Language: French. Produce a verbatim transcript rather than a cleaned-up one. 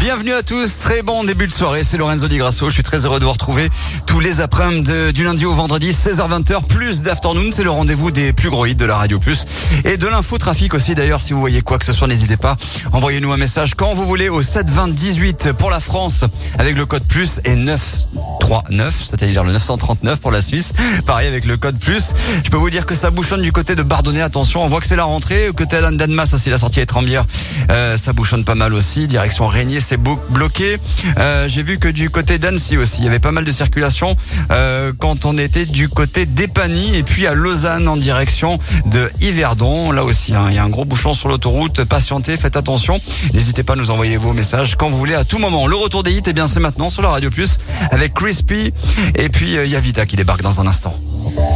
Bienvenue à tous, très bon début de soirée, c'est Lorenzo Di Grasso, je suis très heureux de vous retrouver tous les après-midi de, du lundi au vendredi, seize heures vingt, plus d'afternoon, c'est le rendez-vous des plus gros hits de la radio plus et de l'infotrafic aussi. D'ailleurs, si vous voyez quoi que ce soit, n'hésitez pas, envoyez-nous un message quand vous voulez au sept vingt dix-huit pour la France avec le code plus et neuf trente-neuf, c'est-à-dire le neuf cent trente-neuf pour la Suisse, pareil avec le code plus. Je peux vous dire que ça bouchonne du côté de Bardonnay, attention, on voit que c'est la rentrée, côté Alan Danmas aussi, la sortie Étrembière, euh, ça bouchonne pas mal aussi, direction Régnier, c'est bloqué. Euh, j'ai vu que du côté d'Annecy aussi, il y avait pas mal de circulation euh, quand on était du côté d'Épagny et puis à Lausanne en direction de Yverdon. Là aussi, hein, il y a un gros bouchon sur l'autoroute. Patientez, faites attention. N'hésitez pas à nous envoyer vos messages quand vous voulez, à tout moment. Le retour des hits, eh bien, c'est maintenant sur la Radio Plus avec Crispy et puis il euh, y a Vita qui débarque dans un instant.